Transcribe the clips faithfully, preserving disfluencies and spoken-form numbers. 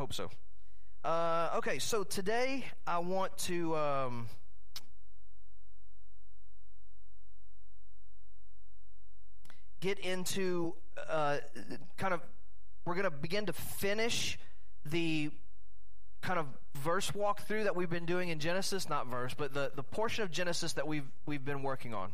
hope so. Uh, okay, so today I want to um, get into uh, kind of, we're going to begin to finish the kind of verse walkthrough that we've been doing in Genesis, not verse, but the, the portion of Genesis that we've we've been working on.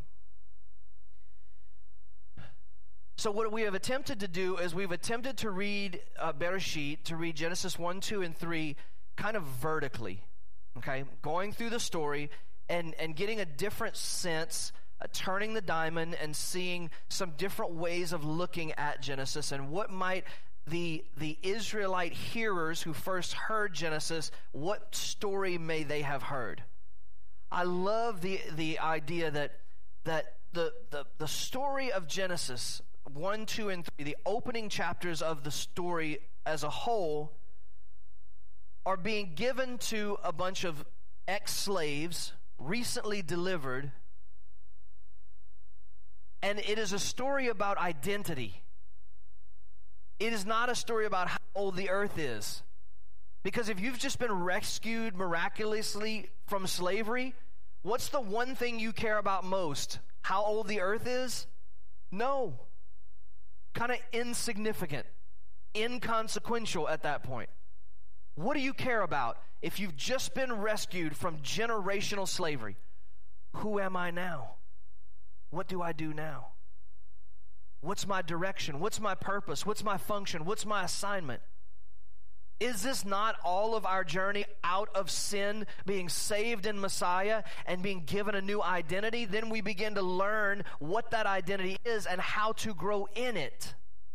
So what we have attempted to do is we've attempted to read uh, Bereshit, to read Genesis one, two, and three kind of vertically, okay? Going through the story and, and getting a different sense, uh, turning the diamond and seeing some different ways of looking at Genesis and what might the, the Israelite hearers who first heard Genesis, what story may they have heard? I love the, the idea that, that the, the, the story of Genesis one, two, and three, the opening chapters of the story as a whole, are being given to a bunch of ex-slaves, recently delivered, and it is a story about identity. It is not a story about how old the earth is. Because if you've just been rescued miraculously from slavery, what's the one thing you care about most? How old the earth is? No. Kind of insignificant, inconsequential at that point. What do you care about if you've just been rescued from generational slavery? Who am I now? What do I do now? What's my direction? What's my purpose? What's my function? What's my assignment? Is this not all of our journey out of sin, being saved in Messiah and being given a new identity? Then we begin to learn what that identity is and how to grow in it.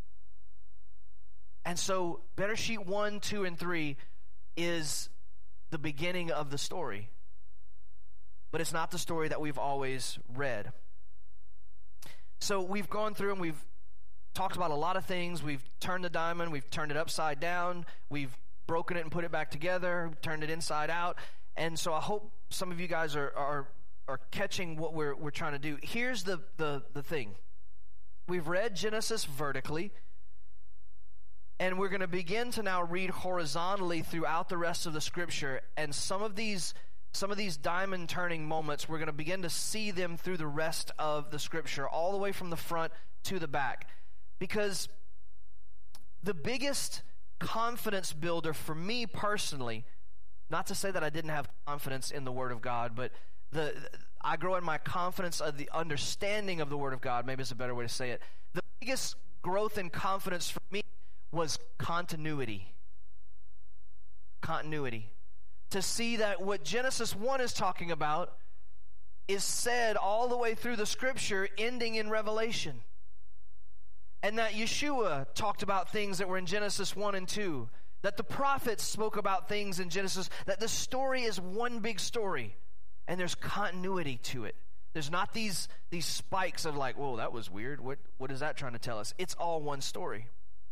And so Bereshit one, two, and three is the beginning of the story. But it's not the story that we've always read. So we've gone through and we've talked about a lot of things. We've turned the diamond, we've turned it upside down, we've broken it and put it back together, turned it inside out. And so I hope some of you guys are are, are catching what we're we're trying to do. Here's the, the, the thing. We've read Genesis vertically, and we're going to begin to now read horizontally throughout the rest of the scripture. And some of these Some of these diamond turning moments, we're going to begin to see them through the rest of the scripture, all the way from the front to the back. Because the biggest confidence builder for me personally, not to say that I didn't have confidence in the Word of God, but the I grow in my confidence of the understanding of the Word of God, maybe it's a better way to say it. The biggest growth in confidence for me was continuity. Continuity. To see that what Genesis one is talking about is said all the way through the scripture, ending in Revelation. And that Yeshua talked about things that were in Genesis one and two. That the prophets spoke about things in Genesis. That the story is one big story. And there's continuity to it. There's not these, these spikes of like, whoa, that was weird. What, what is that trying to tell us? It's all one story.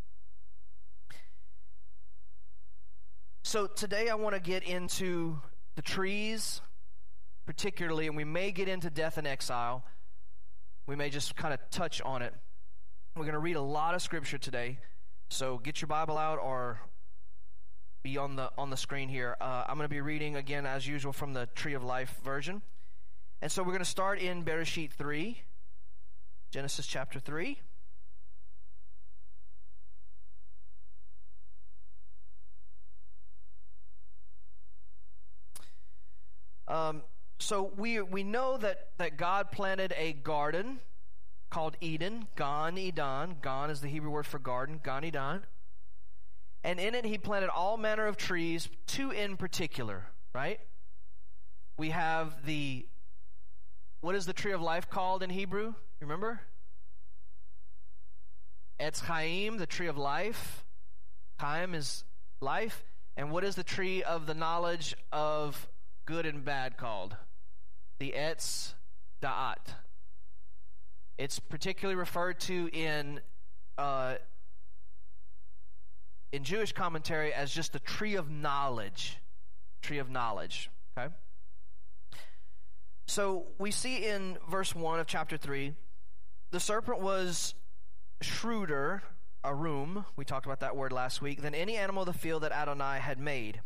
So today I want to get into the trees, particularly, and we may get into death and exile. We may just kind of touch on it. We're going to read a lot of scripture today, so get your Bible out or be on the on the screen here. Uh, I'm going to be reading, again, as usual, from the Tree of Life version. And so we're going to start in Bereshit three, Genesis chapter three. Um, so we we know that, that God planted a garden called Eden, Gan Eden. Gan is the Hebrew word for garden, Gan Eden. And in it he planted all manner of trees, two in particular, right? We have the, what is the tree of life called in Hebrew? You remember? Etz Chaim, the tree of life. Chaim is life. And what is the tree of the knowledge of good and bad called? The Etz Da'at. It's particularly referred to in uh, in Jewish commentary as just the tree of knowledge. Tree of knowledge. Okay? So we see in verse one of chapter three, the serpent was shrewder arum, we talked about that word last week, than any animal of the field that Adonai had made.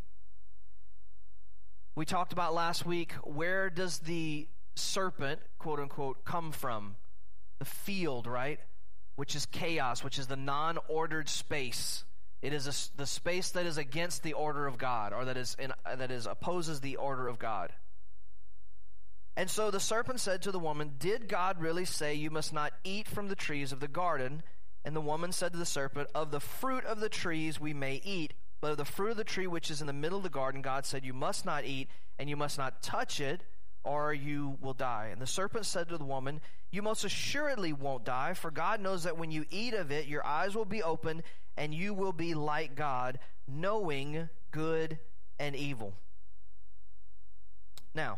We talked about last week, where does the serpent, quote unquote, come from? The field, right? Which is chaos, which is the non-ordered space. It is a, the space that is against the order of God, or that is in, uh, that is opposes the order of God. And so the serpent said to the woman, "Did God really say you must not eat from the trees of the garden?" And the woman said to the serpent, "Of the fruit of the trees we may eat, but of the fruit of the tree which is in the middle of the garden, God said, you must not eat, and you must not touch it, or you will die." And the serpent said to the woman, "You most assuredly won't die, for God knows that when you eat of it, your eyes will be opened, and you will be like God, knowing good and evil." Now,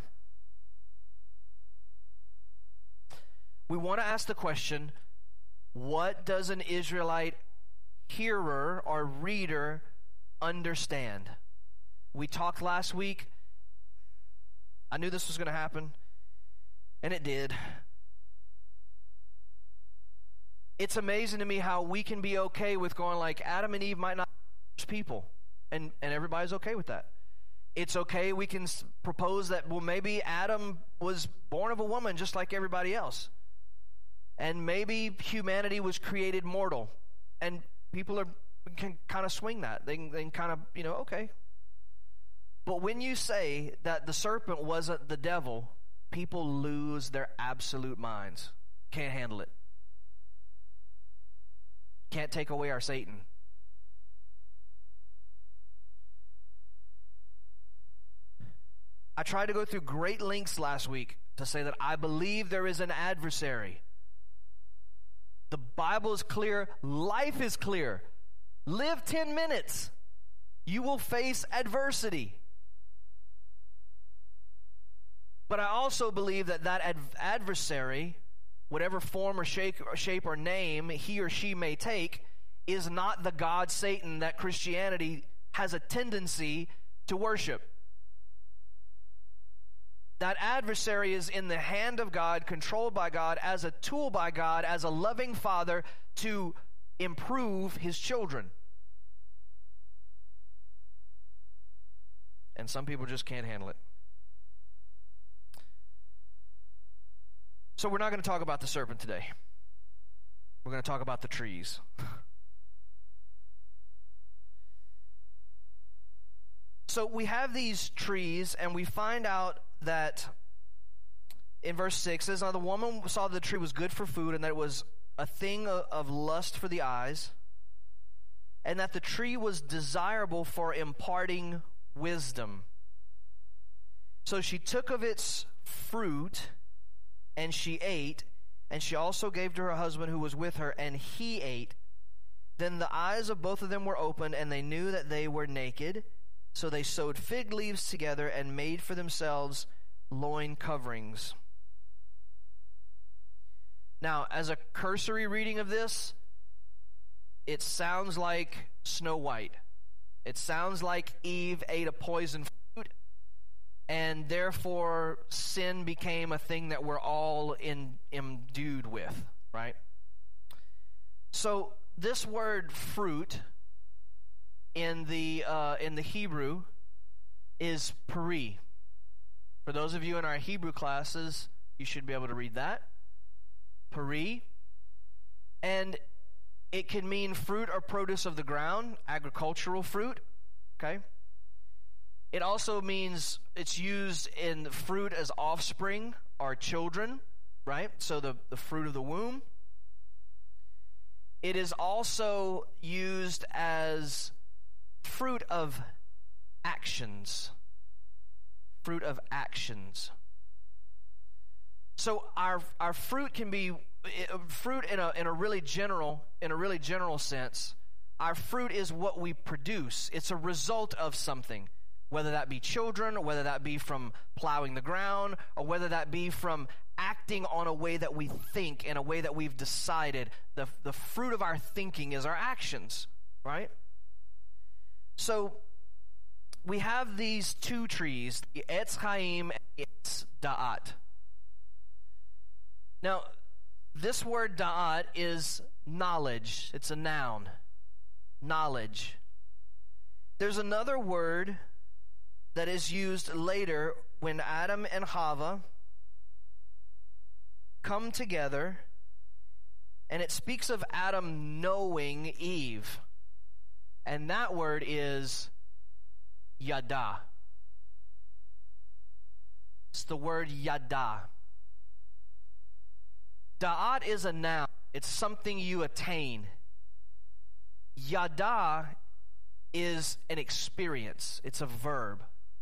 we want to ask the question, what does an Israelite hearer or reader understand? We talked last week. I knew this was going to happen, and it did. It's amazing to me how we can be okay with going like, Adam and Eve might not be people, and, and everybody's okay with that. It's okay, we can s- propose that, well, maybe Adam was born of a woman just like everybody else. And maybe humanity was created mortal. And people are can kind of swing that. They can, they can kind of, you know, okay. But when you say that the serpent wasn't the devil, people lose their absolute minds. Can't handle it. Can't take away our Satan. I tried to go through great lengths last week to say that I believe there is an adversary. The Bible is clear. Life is clear. Live ten minutes. You will face adversity. But I also believe that that ad- adversary, whatever form or shape, or shape or name he or she may take, is not the God Satan that Christianity has a tendency to worship. That adversary is in the hand of God, controlled by God, as a tool by God, as a loving father to improve his children. And some people just can't handle it. So we're not going to talk about the serpent today. We're going to talk about the trees. So we have these trees, and we find out that in verse six it says, "Now the woman saw that the tree was good for food, and that it was a thing of, of lust for the eyes, and that the tree was desirable for imparting wisdom. So she took of its fruit, and she ate, and she also gave to her husband who was with her, and he ate. Then the eyes of both of them were opened, and they knew that they were naked. So they sewed fig leaves together and made for themselves loin coverings." Now, as a cursory reading of this, it sounds like Snow White. It sounds like Eve ate a poison fruit, and therefore sin became a thing that we're all in, imbued with, right? So this word fruit in the uh, in the Hebrew is peri. For those of you in our Hebrew classes, you should be able to read that. Peri. And it can mean fruit or produce of the ground, agricultural fruit, okay? It also means it's used in fruit as offspring or children, right? So the, the fruit of the womb. It is also used as fruit of actions. Fruit of actions. So our our fruit can be fruit in a in a really general in a really general sense. Our fruit is what we produce. It's a result of something, whether that be children, or whether that be from plowing the ground, or whether that be from acting on a way that we think, in a way that we've decided. The the fruit of our thinking is our actions, right? So we have these two trees, the Etz Chaim and Etz Da'at. Now, This word da'at is knowledge. It's a noun. Knowledge. There's another word that is used later when Adam and Chava come together, and it speaks of Adam knowing Eve. And that word is yada. It's the word yada. Da'at is a noun. It's something you attain. Yada is an experience. It's a verb.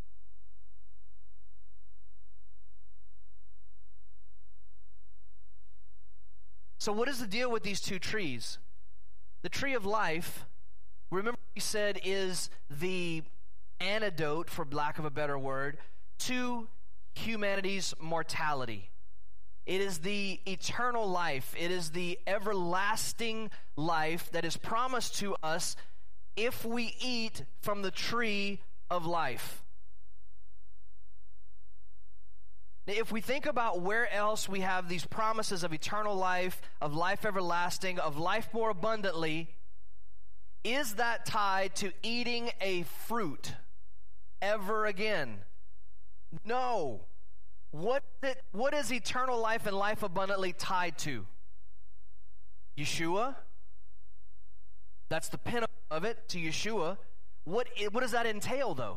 So what is the deal with these two trees? The tree of life, remember we said, is the antidote, for lack of a better word, to humanity's mortality. It is the eternal life. It is the everlasting life that is promised to us if we eat from the tree of life. Now, if we think about where else we have these promises of eternal life, of life everlasting, of life more abundantly, is that tied to eating a fruit ever again? No. What, it, what is eternal life and life abundantly tied to? Yeshua. That's the pinnacle of it, to Yeshua. What, what does that entail, though?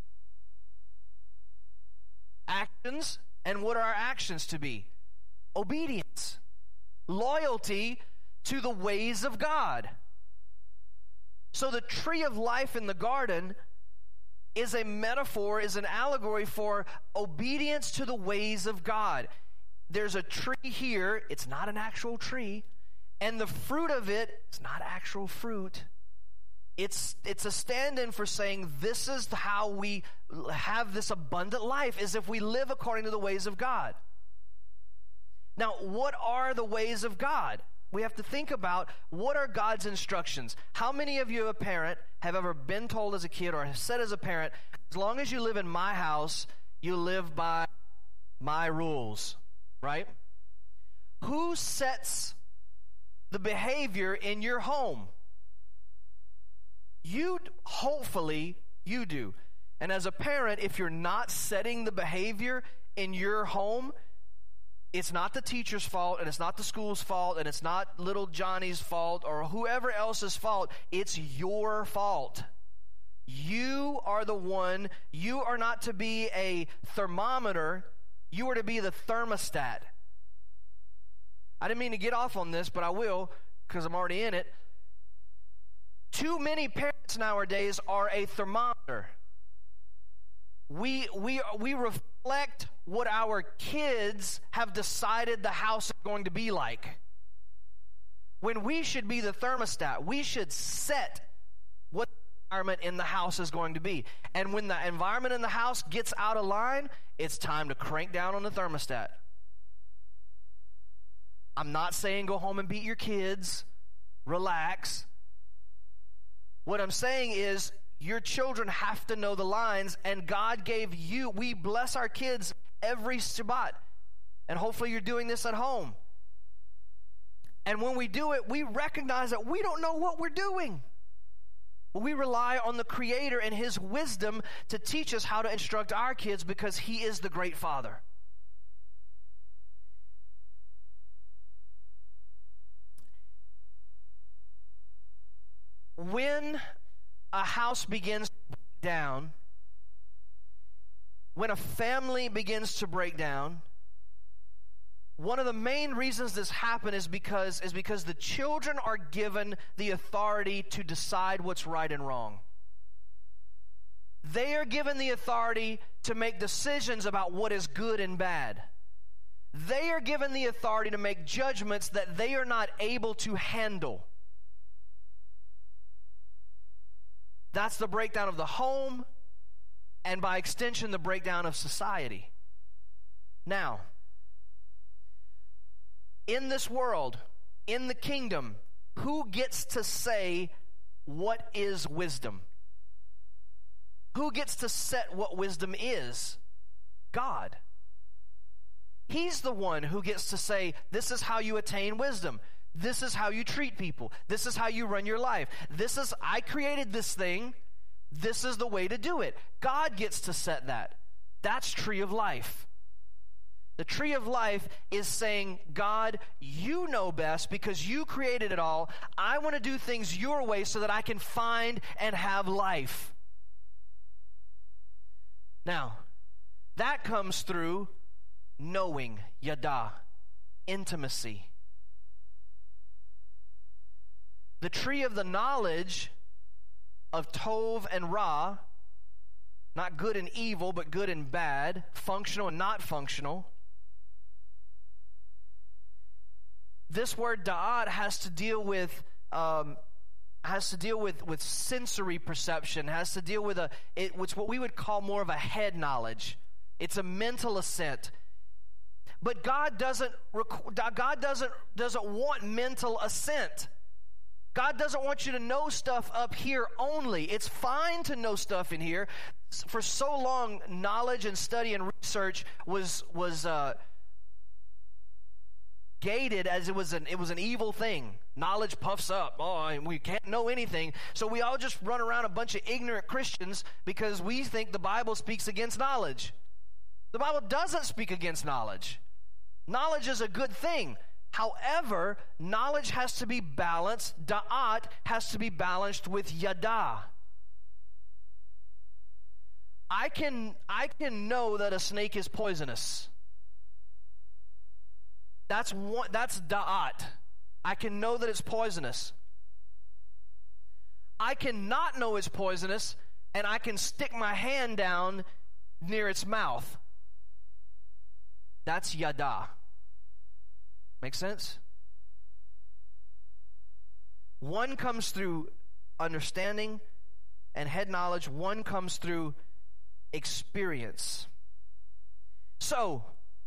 Actions. And what are our actions to be? Obedience. Loyalty to the ways of God. So the tree of life in the garden is a metaphor, is an allegory for obedience to the ways of God. There's a tree here. It's not an actual tree. And the fruit of it is not actual fruit. It's, it's a stand-in for saying this is how we have this abundant life, is if we live according to the ways of God. Now, what are the ways of God? We have to think about, what are God's instructions? How many of you, a parent, have ever been told as a kid or have said as a parent, as long as you live in my house, you live by my rules, right? Who sets the behavior in your home? You, hopefully, you do. And as a parent, if you're not setting the behavior in your home, it's not the teacher's fault, and it's not the school's fault, and it's not little Johnny's fault, or whoever else's fault. It's your fault. You are the one. You are not to be a thermometer. You are to be the thermostat. I didn't mean to get off on this, but I will, because I'm already in it. Too many parents nowadays are a thermometer. We, we, we reflect what our kids have decided the house is going to be like. When we should be the thermostat. We should set what the environment in the house is going to be. And when the environment in the house gets out of line, it's time to crank down on the thermostat. I'm not saying go home and beat your kids. Relax. What I'm saying is, your children have to know the lines, and God gave you, we bless our kids every Shabbat. And hopefully you're doing this at home. And when we do it, we recognize that we don't know what we're doing. But we rely on the Creator and His wisdom to teach us how to instruct our kids, because He is the great Father. When a house begins to break down, when a family begins to break down, one of the main reasons this happens is because, is because the children are given the authority to decide what's right and wrong. They are given the authority to make decisions about what is good and bad. They are given the authority to make judgments that they are not able to handle. That's the breakdown of the home, and by extension, the breakdown of society. Now, in this world, in the kingdom, who gets to say what is wisdom? Who gets to set what wisdom is? God. He's the one who gets to say, this is how you attain wisdom. This is how you treat people. This is how you run your life. This is, I created this thing. This is the way to do it. God gets to set that. That's tree of life. The tree of life is saying, God, you know best because you created it all. I want to do things your way so that I can find and have life. Now, that comes through knowing, yada, intimacy. The tree of the knowledge of Tov and Ra, not good and evil, but good and bad, functional and not functional. This word da'at has to deal with um, has to deal with, with sensory perception, has to deal with a it, it's what we would call more of a head knowledge. It's a mental assent. But God doesn't God doesn't doesn't want mental assent. God doesn't want you to know stuff up here only. It's fine to know stuff in here. For so long, knowledge and study and research was was uh, gated as it was an it was an evil thing. Knowledge puffs up. Oh, we can't know anything. So we all just run around a bunch of ignorant Christians because we think the Bible speaks against knowledge. The Bible doesn't speak against knowledge. Knowledge is a good thing. However, knowledge has to be balanced. Da'at has to be balanced with yada. I can I can know that a snake is poisonous. That's one, that's da'at. I can know that it's poisonous. I cannot know it's poisonous, and I can stick my hand down near its mouth. That's yada. Make sense? One comes through understanding and head knowledge. One comes through experience. So,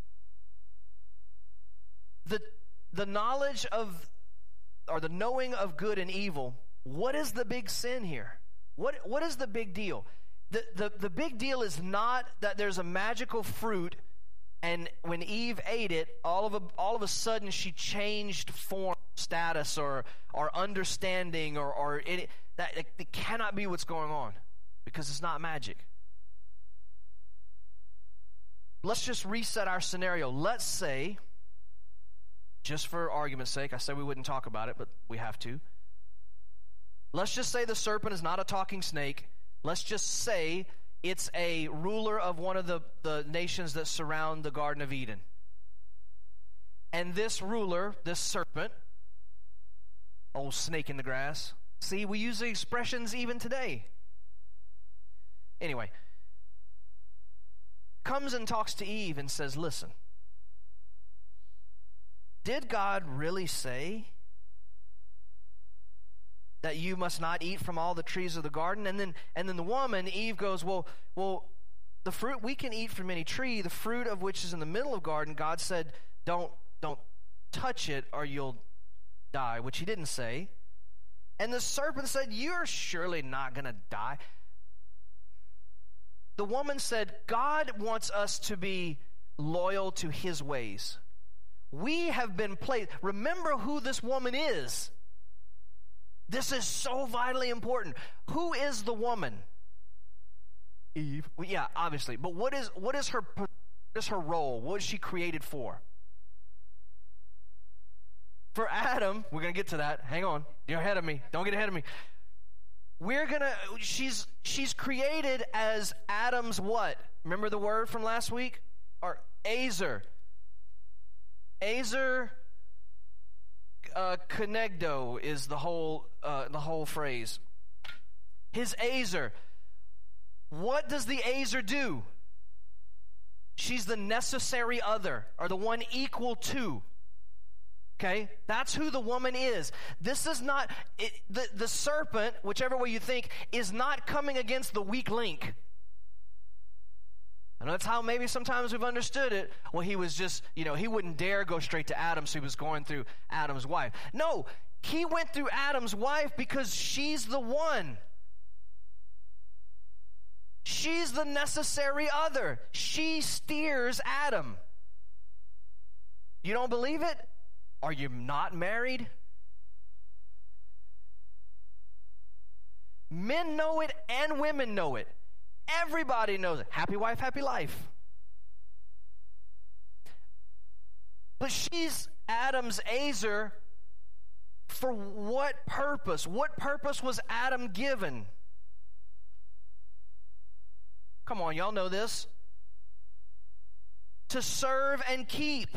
the the knowledge of, or the knowing of good and evil, what is the big sin here? What what is the big deal? The the, the big deal is not that there's a magical fruit, and when Eve ate it, all of a, all of a sudden she changed form, status, or or understanding, or or it, that it, it cannot be what's going on, because it's not magic. Let's just reset our scenario. Let's say, just for argument's sake, I said we wouldn't talk about it, but we have to. Let's just say the serpent is not a talking snake. Let's just say it's a ruler of one of the, the nations that surround the Garden of Eden. And this ruler, this serpent, old snake in the grass. See, we use the expressions even today. Anyway, comes and talks to Eve and says, listen, did God really say that you must not eat from all the trees of the garden? And then and then the woman, Eve, goes, well, well, the fruit, we can eat from any tree, the fruit of which is in the middle of the garden, God said, don't, don't touch it or you'll die, which he didn't say. And the serpent said, you're surely not going to die. The woman said, God wants us to be loyal to his ways. We have been placed. Remember who this woman is. This is so vitally important. Who is the woman? Eve. Well, yeah, obviously. But what is what is her what is her role? What is she created for? For Adam, we're going to get to that. Hang on. You're ahead of me. Don't get ahead of me. We're going to she's she's created as Adam's what? Remember the word from last week? Or Azer. Azer uh, Conegdo is the whole uh, the whole phrase. His Azer. What does the Azer do? She's the necessary other, or the one equal to. Okay? That's who the woman is. This is not, it, the, the serpent, whichever way you think, is not coming against the weak link. And that's how maybe sometimes we've understood it. Well, he was just, you know, he wouldn't dare go straight to Adam, so he was going through Adam's wife. No, he went through Adam's wife because she's the one. She's the necessary other. She steers Adam. You don't believe it? Are you not married? Men know it and women know it. Everybody knows it. Happy wife, happy life. But she's Adam's Azer for what purpose? What purpose was Adam given? Come on, y'all know this. To serve and keep.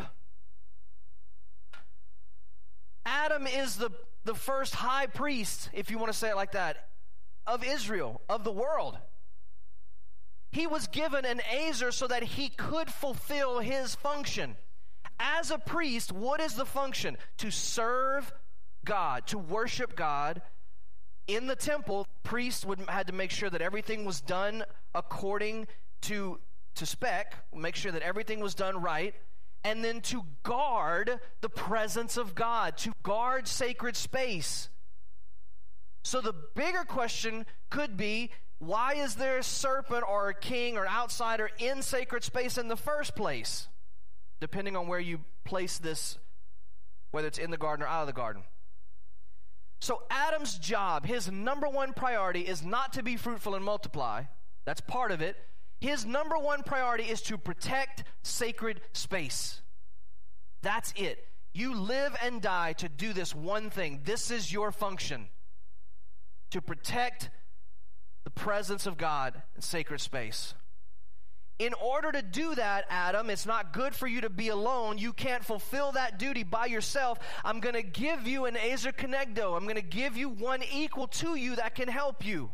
Adam is the, the first high priest, if you want to say it like that, of Israel, of the world. He was given an Azer so that he could fulfill his function. As a priest, what is the function? To serve God, to worship God. In the temple, priests would had to make sure that everything was done according to, to spec, make sure that everything was done right, and then to guard the presence of God, to guard sacred space. So the bigger question could be, why is there a serpent or a king or outsider in sacred space in the first place? Depending on where you place this, whether it's in the garden or out of the garden. So Adam's job, his number one priority is not to be fruitful and multiply. That's part of it. His number one priority is to protect sacred space. That's it. You live and die to do this one thing. This is your function. To protect the presence of God in sacred space. In order to do that, Adam, it's not good for you to be alone. You can't fulfill that duty by yourself. I'm going to give you an Azer Kenegdo. I'm going to give you one equal to you that can help you.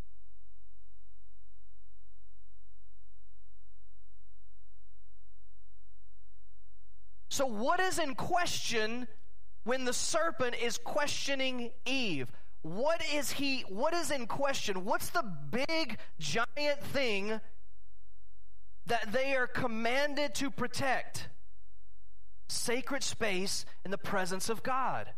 So what is in question when the serpent is questioning Eve? What is he, what is in question? What's the big, giant thing that they are commanded to protect? Sacred space in the presence of God.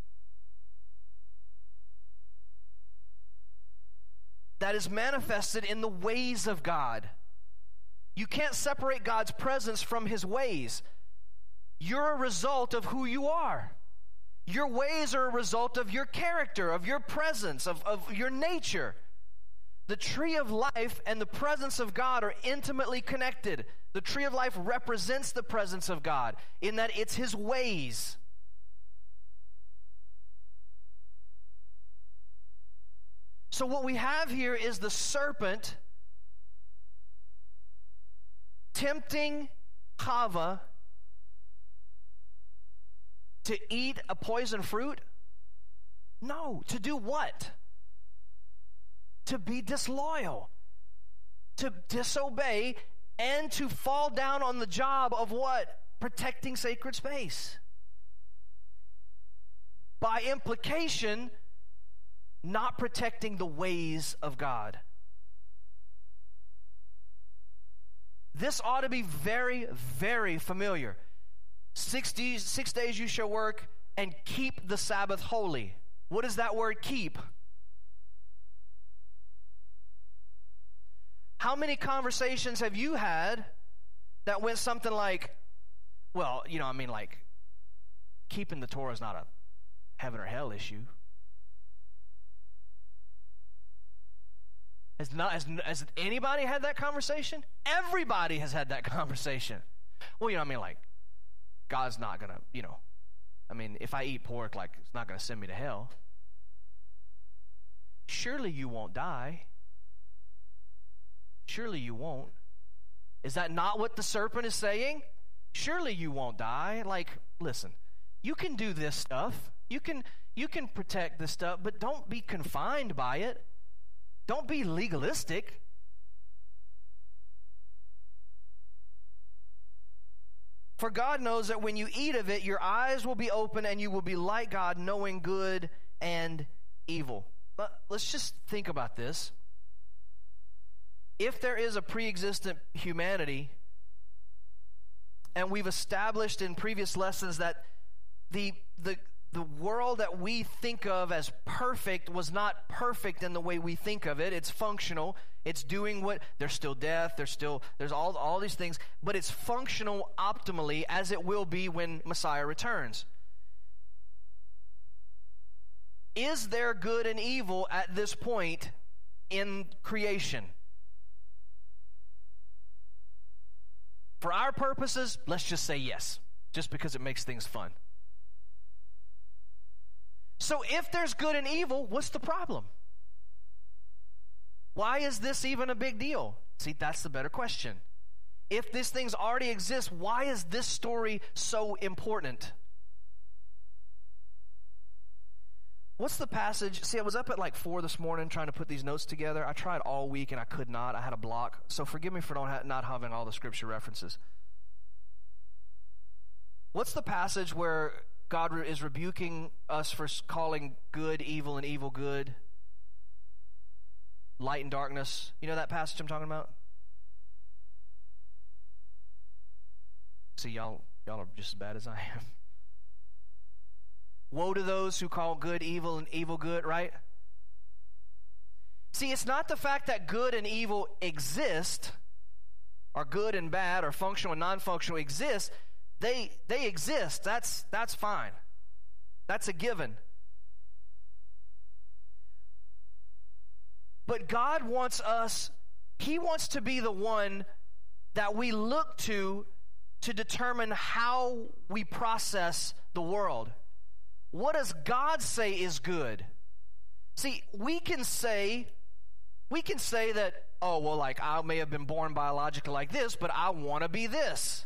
That is manifested in the ways of God. You can't separate God's presence from his ways. You're a result of who you are. Your ways are a result of your character, of your presence, of, of your nature. The tree of life and the presence of God are intimately connected. The tree of life represents the presence of God in that it's his ways. So what we have here is the serpent tempting Chava to eat a poison fruit? No. To do what? To be disloyal, to disobey, and to fall down on the job of what? Protecting sacred space. By implication, not protecting the ways of God. This ought to be very, very familiar. Six days, six days you shall work and keep the Sabbath holy. What does that word keep? How many conversations have you had that went something like, well, you know, I mean, like, keeping the Torah is not a heaven or hell issue. Has, not, has, has anybody had that conversation? Everybody has had that conversation. Well, you know, I mean, like, God's not going to, you know, I mean, if I eat pork, like, it's not going to send me to hell. Surely you won't die. Surely you won't. Is that not what the serpent is saying? Surely you won't die. Like, listen, you can do this stuff. You can, you can protect this stuff, but don't be confined by it. Don't be legalistic. For God knows that when you eat of it, your eyes will be open and you will be like God, knowing good and evil. But let's just think about this. If there is a pre-existent humanity, and we've established in previous lessons that the, the, the world that we think of as perfect was not perfect in the way we think of it. It's functional. It's doing what, there's still death, there's still, there's all, all these things, but it's functional optimally as it will be when Messiah returns. Is there good and evil at this point in creation? For our purposes, let's just say yes, just because it makes things fun. So if there's good and evil, what's the problem? Why is this even a big deal? See, that's the better question. If these things already exist, why is this story so important? What's the passage? See, I was up at like four this morning trying to put these notes together. I tried all week and I could not. I had a block. So forgive me for don't ha- not having all the scripture references. What's the passage where God re- is rebuking us for calling good evil and evil good? Light and darkness. You know that passage I'm talking about? See, y'all, y'all are just as bad as I am. Woe to those who call good evil and evil good, right? See, it's not the fact that good and evil exist, or good and bad, or functional and non-functional exist. They they exist. That's that's fine. That's a given. But God wants us, He wants to be the one that we look to to determine how we process the world. What does God say is good? See, we can say, we can say that, oh, well, like, I may have been born biologically like this, but I want to be this.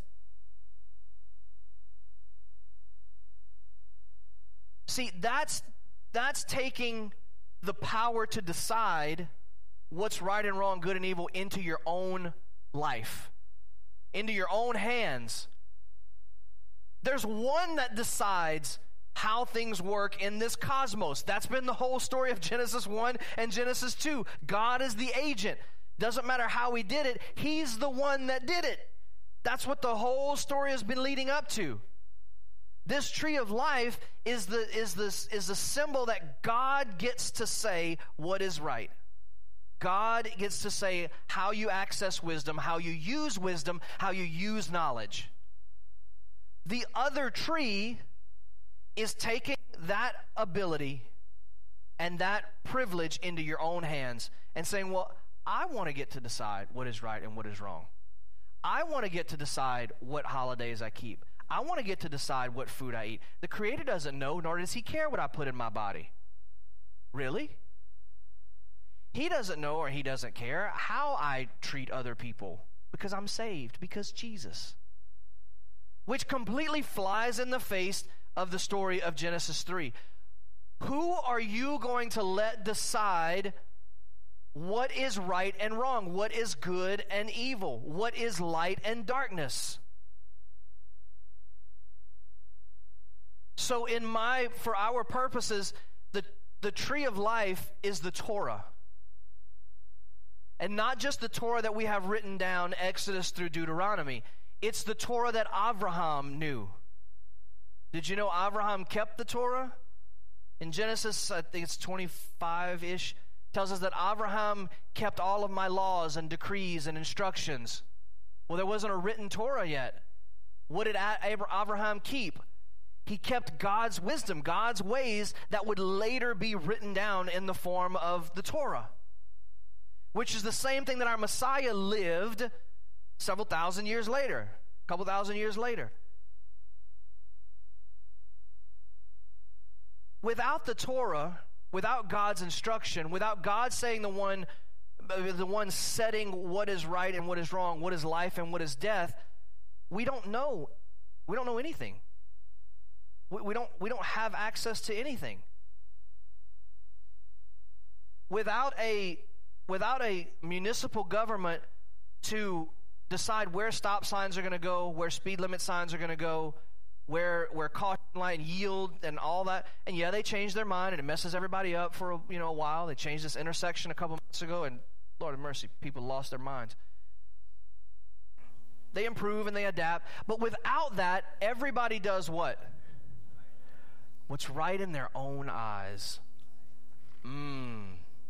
See, that's, that's taking the power to decide what's right and wrong, good and evil, into your own life, into your own hands. There's one that decides how things work in this cosmos. That's been the whole story of Genesis one and Genesis two. God is the agent. Doesn't matter how he did it, he's the one that did it. That's what the whole story has been leading up to. This tree of life is the is this is the symbol that God gets to say what is right. God gets to say how you access wisdom, how you use wisdom, how you use knowledge. The other tree is taking that ability and that privilege into your own hands and saying, well, I want to get to decide what is right and what is wrong. I want to get to decide what holidays I keep. I want to get to decide what food I eat. The Creator doesn't know, nor does he care what I put in my body. Really? He doesn't know, or he doesn't care how I treat other people because I'm saved, because Jesus. Which completely flies in the face of the story of Genesis three. Who are you going to let decide what is right and wrong? What is good and evil? What is light and darkness? So in my, for our purposes, the, the tree of life is the Torah. And not just the Torah that we have written down, Exodus through Deuteronomy. It's the Torah that Abraham knew. Did you know Abraham kept the Torah? In Genesis, I think it's twenty-five-ish, tells us that Abraham kept all of my laws and decrees and instructions. Well, there wasn't a written Torah yet. What did Abraham keep? He kept God's wisdom, God's ways that would later be written down in the form of the Torah, which is the same thing that our Messiah lived several thousand years later, a couple thousand years later. Without the Torah, without God's instruction, without God saying the one, the one setting what is right and what is wrong, what is life and what is death, we don't know. We don't know anything. We, we don't. We don't have access to anything. Without a without a municipal government to decide where stop signs are going to go, where speed limit signs are going to go, where where caution light and yield and all that. And yeah, they changed their mind and it messes everybody up for a, you know a while. They changed this intersection a couple months ago, and Lord have mercy, people lost their minds. They improve and they adapt, but without that, everybody does what? What's right in their own eyes. Mmm.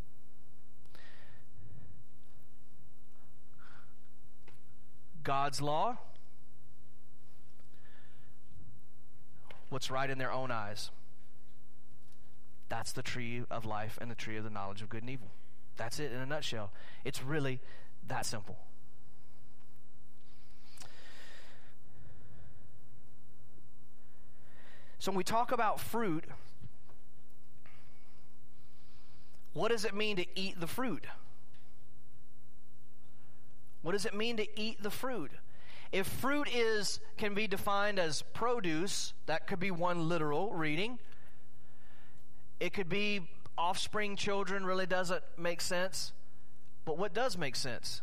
God's law. What's right in their own eyes. That's the tree of life and the tree of the knowledge of good and evil. That's it in a nutshell. It's really that simple. So when we talk about fruit, what does it mean to eat the fruit? What does it mean to eat the fruit? If fruit is can be defined as produce, that could be one literal reading. It could be offspring, children, really doesn't make sense. But what does make sense?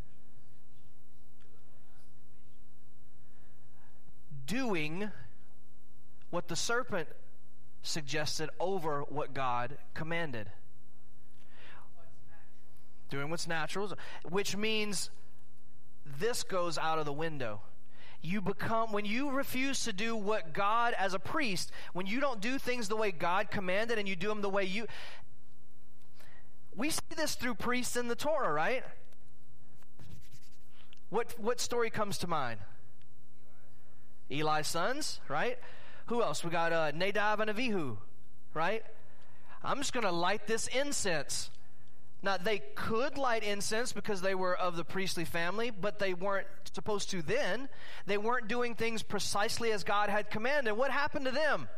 Doing what the serpent suggested over what God commanded. Doing what's natural, which means this goes out of the window. You become, when you refuse to do what God, as a priest, when you don't do things the way God commanded and you do them the way you, we see this through priests in the Torah, right? What what story comes to mind? Eli's sons, right? Who else? We got uh, Nadab and Abihu, right? I'm just going to light this incense. Now, they could light incense because they were of the priestly family, but they weren't supposed to then. They weren't doing things precisely as God had commanded. What happened to them?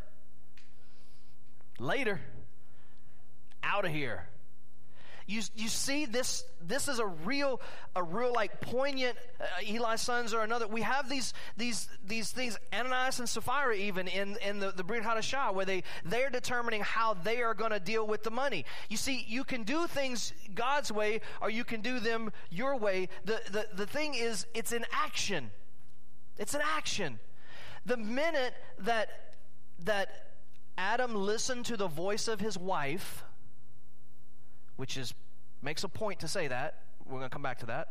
Later. Out of here. You you see this this is a real a real like poignant uh, Eli's sons or another. We have these these these things, Ananias and Sapphira even in in the the Brit Hadashah, where they they're determining how they are going to deal with the money. You see, you can do things God's way or you can do them your way. The the the thing is, it's an action. It's an action. The minute that that Adam listened to the voice of his wife, which is makes a point to say that. We're going to come back to that.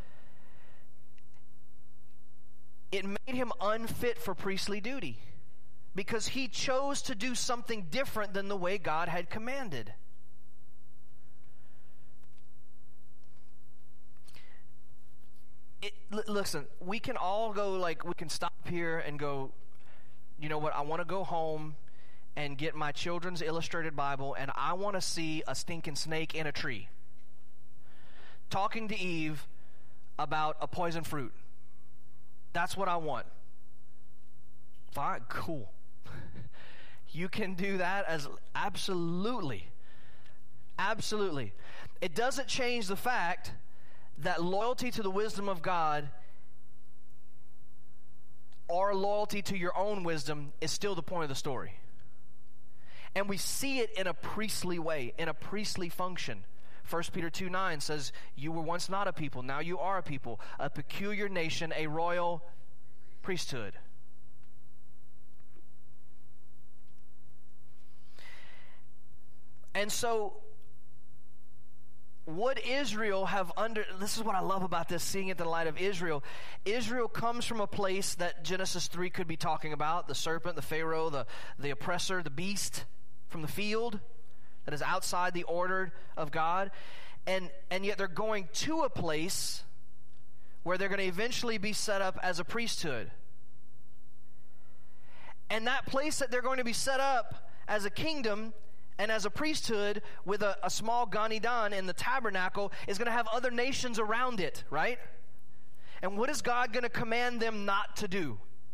It made him unfit for priestly duty because he chose to do something different than the way God had commanded. It, l- listen, we can all go, like, we can stop here and go, you know what, I want to go home and get my children's illustrated Bible, and I want to see a stinking snake in a tree talking to Eve about a poison fruit. That's what I want. Fine, cool. You can do that as absolutely. Absolutely. It doesn't change the fact that loyalty to the wisdom of God or loyalty to your own wisdom is still the point of the story. And we see it in a priestly way, in a priestly function. First Peter two nine says, you were once not a people, now you are a people, a peculiar nation, a royal priesthood. And so, would Israel have under, this is what I love about this, seeing it in the light of Israel. Israel comes from a place that Genesis three could be talking about, the serpent, the Pharaoh, the, the oppressor, the beast from the field that is outside the order of God. And, and yet they're going to a place where they're going to eventually be set up as a priesthood. And that place that they're going to be set up as a kingdom and as a priesthood with a, a small Gan Eden in the tabernacle is going to have other nations around it, right? And what is God going to command them not to do?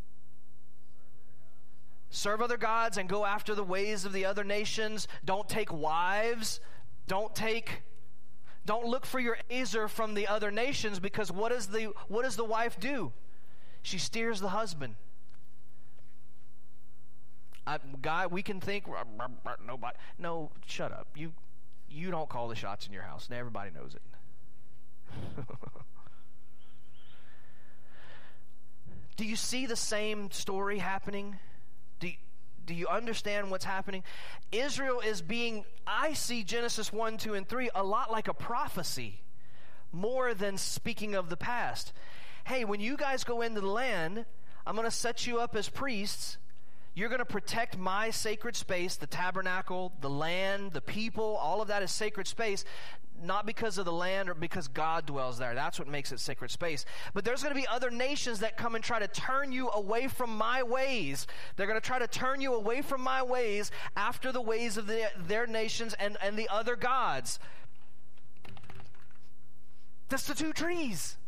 Serve other gods and go after the ways of the other nations. Don't take wives. Don't take, don't look for your azer from the other nations, because what does the what does the wife do? She steers the husband. I, guy, we can think nobody. No, shut up. You you don't call the shots in your house. Everybody knows it. Do you see the same story happening? Do, do you understand what's happening? Israel is being, I see Genesis one, two, and three a lot like a prophecy, more than speaking of the past. Hey, when you guys go into the land, I'm going to set you up as priests. You're going to protect my sacred space, the tabernacle, the land, the people, all of that is sacred space, not because of the land or because God dwells there. That's what makes it sacred space. But there's going to be other nations that come and try to turn you away from my ways. They're going to try to turn you away from my ways after the ways of the, their nations and, and the other gods. That's the two trees.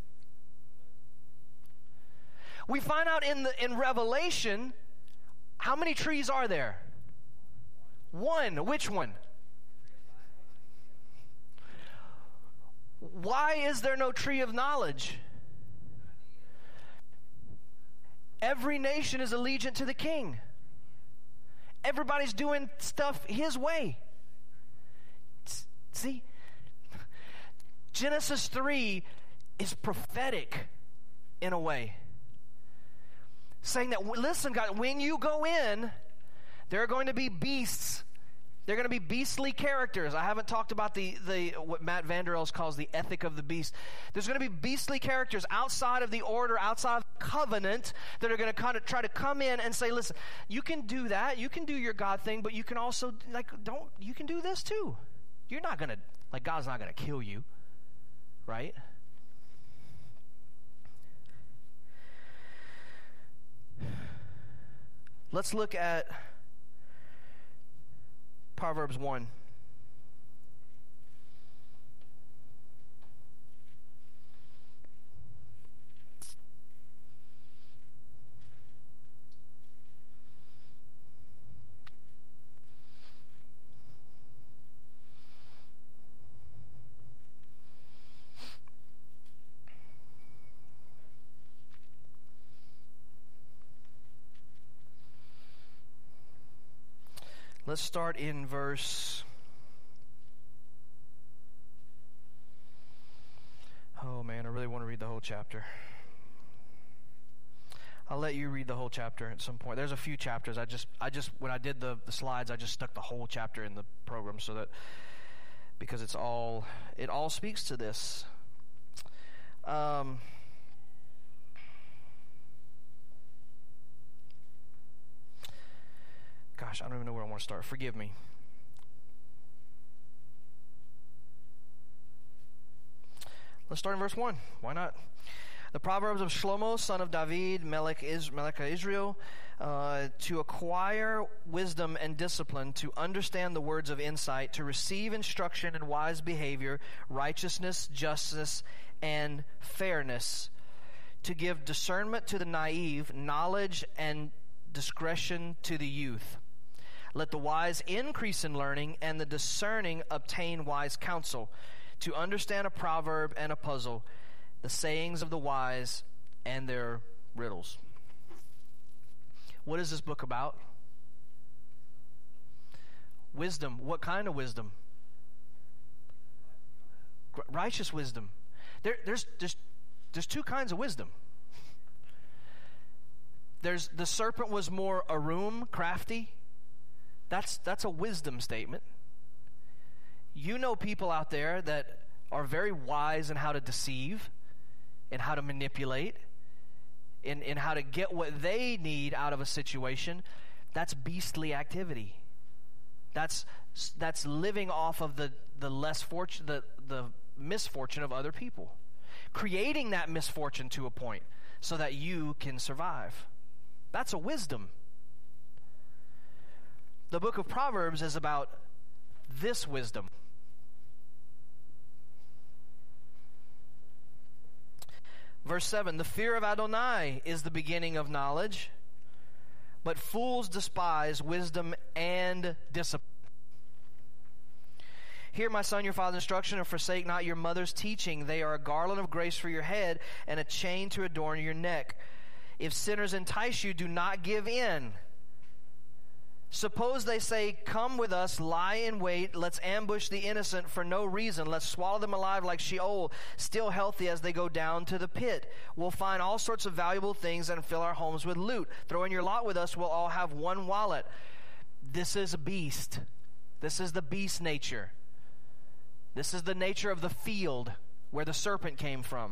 We find out in the in Revelation, how many trees are there? One. Which one? Why is there no tree of knowledge? Every nation is allegiant to the king. Everybody's doing stuff his way. See? Genesis three is prophetic in a way. Saying that, listen, God, when you go in, there are going to be beasts. There are going to be beastly characters. I haven't talked about the, the what Matt Vanderels calls the ethic of the beast. There's going to be beastly characters outside of the order, outside of the covenant, that are going to kind of try to come in and say, listen, you can do that. You can do your God thing, but you can also, like, don't, you can do this too. You're not going to, like, God's not going to kill you, right? Let's look at Proverbs one. Let's start in verse, oh man, I really want to read the whole chapter. I'll let you read the whole chapter at some point. There's a few chapters. I just, I just when I did the, the slides, I just stuck the whole chapter in the program so that, because it's all, it all speaks to this. Um... Gosh, I don't even know where I want to start. Forgive me. Let's start in verse one. Why not? The Proverbs of Shlomo, son of David, Melech, Is- Melech Israel, uh, to acquire wisdom and discipline, to understand the words of insight, to receive instruction in wise behavior, righteousness, justice, and fairness, to give discernment to the naive, knowledge and discretion to the youth. Let the wise increase in learning, and the discerning obtain wise counsel, to understand a proverb and a puzzle, the sayings of the wise and their riddles. What is this book about? Wisdom. What kind of wisdom? Righteous wisdom. There, there's, there's, there's two kinds of wisdom. There's the serpent was more arum, crafty. That's that's a wisdom statement. You know people out there that are very wise in how to deceive, in how to manipulate, in, in how to get what they need out of a situation. That's beastly activity. That's that's living off of the, the less fortune the, the misfortune of other people. Creating that misfortune to a point so that you can survive. That's a wisdom. The book of Proverbs is about this wisdom. Verse seven, the fear of Adonai is the beginning of knowledge, but fools despise wisdom and discipline. Hear, my son, your father's instruction, and forsake not your mother's teaching. They are a garland of grace for your head and a chain to adorn your neck. If sinners entice you, do not give in. Suppose they say, come with us, lie in wait, let's ambush the innocent for no reason, let's swallow them alive like Sheol, still healthy as they go down to the pit. We'll find all sorts of valuable things and fill our homes with loot. Throw in your lot with us, we'll all have one wallet. This is a beast. This is the beast nature. This is the nature of the field where the serpent came from.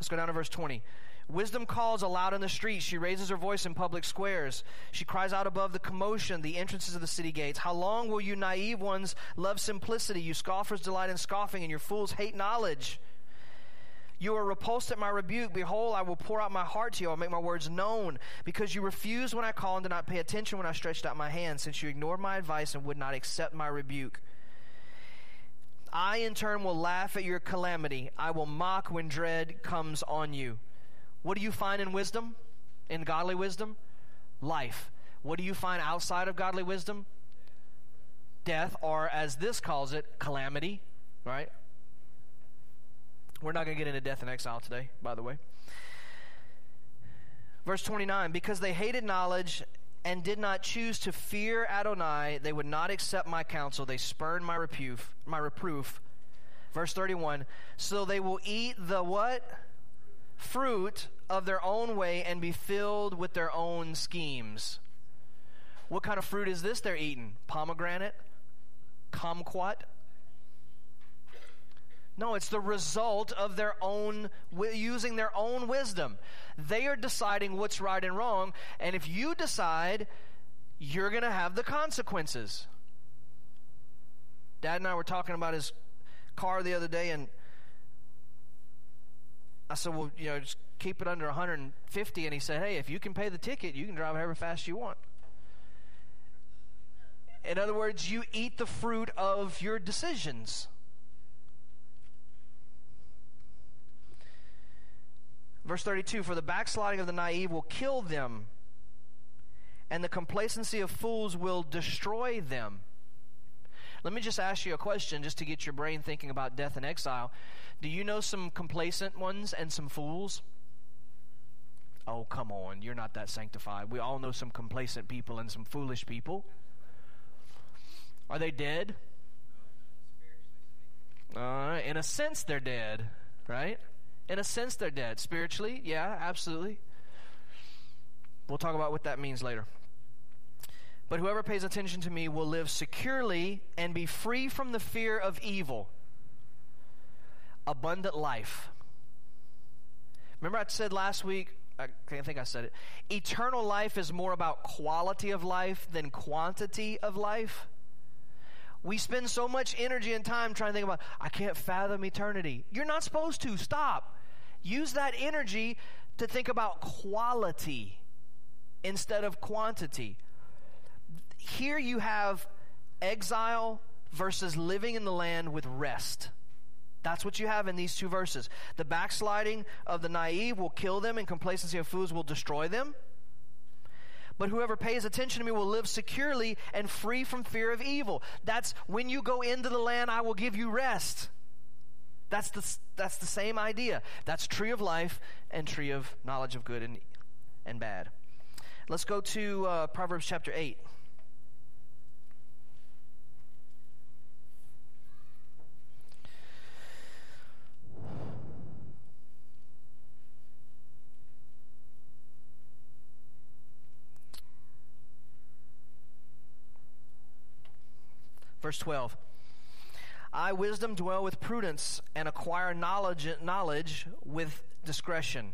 Let's go down to verse twenty. Wisdom calls aloud in the streets. She raises her voice in public squares. She cries out above the commotion, the entrances of the city gates. How long will you naive ones love simplicity? You scoffers delight in scoffing, and your fools hate knowledge. You are repulsed at my rebuke. Behold, I will pour out my heart to you. I'll make my words known. Because you refused when I called and did not pay attention when I stretched out my hand, since you ignored my advice and would not accept my rebuke. I, in turn, will laugh at your calamity. I will mock when dread comes on you. What do you find in wisdom? In godly wisdom? Life. What do you find outside of godly wisdom? Death, or as this calls it, calamity, right? We're not going to get into death and exile today, by the way. Verse twenty-nine, because they hated knowledge and did not choose to fear Adonai, they would not accept my counsel. They spurned my reproof. My reproof. Verse thirty-one, so they will eat the what? Fruit of their own way and be filled with their own schemes. What kind of fruit is this they're eating? Pomegranate? Kumquat? No, it's the result of their own, using their own wisdom. They are deciding what's right and wrong, and if you decide, you're going to have the consequences. Dad and I were talking about his car the other day, and I said, well, you know, just keep it under one hundred fifty, and he said, hey, if you can pay the ticket, you can drive however fast you want. In other words, you eat the fruit of your decisions. Verse thirty-two, for the backsliding of the naive will kill them, and the complacency of fools will destroy them. Let me just ask you a question just to get your brain thinking about death and exile. Do you know some complacent ones and some fools? Oh, come on. You're not that sanctified. We all know some complacent people and some foolish people. Are they dead? Uh, in a sense, they're dead, right? In a sense, they're dead. Spiritually, yeah, absolutely. We'll talk about what that means later. But whoever pays attention to me will live securely and be free from the fear of evil. Abundant life. Remember I said last week, I think I said it, eternal life is more about quality of life than quantity of life. We spend so much energy and time trying to think about, I can't fathom eternity. You're not supposed to. Stop. Use that energy to think about quality instead of quantity. Here you have exile versus living in the land with rest. That's what you have in these two verses. The backsliding of the naive will kill them, and complacency of fools will destroy them. But whoever pays attention to me will live securely and free from fear of evil. That's when you go into the land, I will give you rest. That's the, that's the same idea. That's tree of life and tree of knowledge of good and, and bad. Let's go to uh, Proverbs chapter eight. Verse twelve, I, wisdom, dwell with prudence and acquire knowledge, knowledge with discretion.